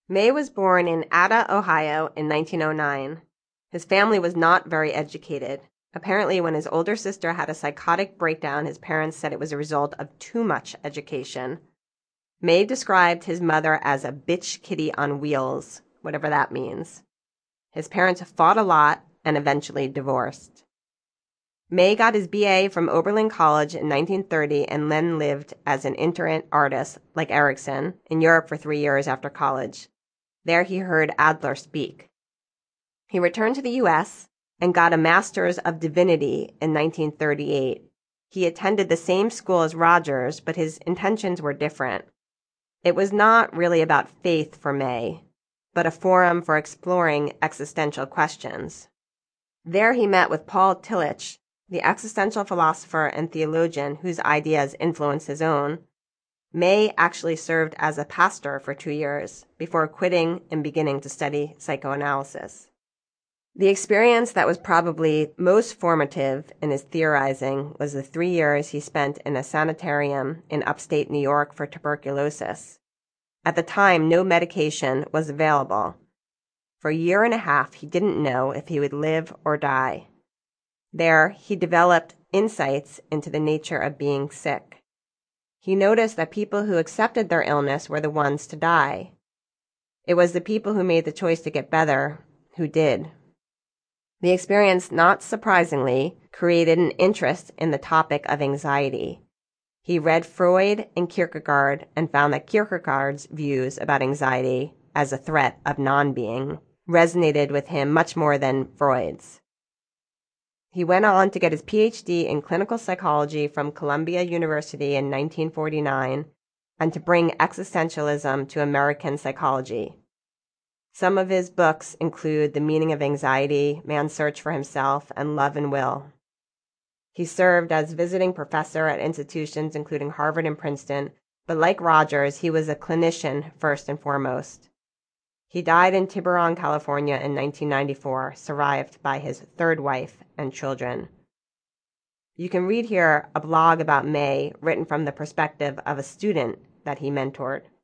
May was born in Ada, Ohio in 1909. His family was not very educated. Apparently, when his older sister had a psychotic breakdown, his parents said it was a result of too much education. May described his mother as a bitch kitty on wheels, whatever that means. His parents fought a lot and eventually divorced. May got his BA from Oberlin College in 1930 and then lived as an itinerant artist, like Erickson, in Europe for 3 years after college. There he heard Adler speak. He returned to the U.S. and got a Master's of Divinity in 1938. He attended the same school as Rogers, but his intentions were different. It was not really about faith for May, but a forum for exploring existential questions. There he met with Paul Tillich, the existential philosopher and theologian whose ideas influenced his own. May actually served as a pastor for 2 years before quitting and beginning to study psychoanalysis. The experience that was probably most formative in his theorizing was the 3 years he spent in a sanitarium in upstate New York for tuberculosis. At the time, no medication was available. For a year and a half, he didn't know if he would live or die. There, he developed insights into the nature of being sick. He noticed that people who accepted their illness were the ones to die. It was the people who made the choice to get better who did. The experience, not surprisingly, created an interest in the topic of anxiety. He read Freud and Kierkegaard and found that Kierkegaard's views about anxiety as a threat of non-being resonated with him much more than Freud's. He went on to get his PhD in clinical psychology from Columbia University in 1949 and to bring existentialism to American psychology. Some of his books include The Meaning of Anxiety, Man's Search for Himself, and Love and Will. He served as visiting professor at institutions including Harvard and Princeton, but like Rogers, he was a clinician first and foremost. He died in Tiburon, California in 1994, survived by his third wife and children. You can read here a blog about May written from the perspective of a student that he mentored.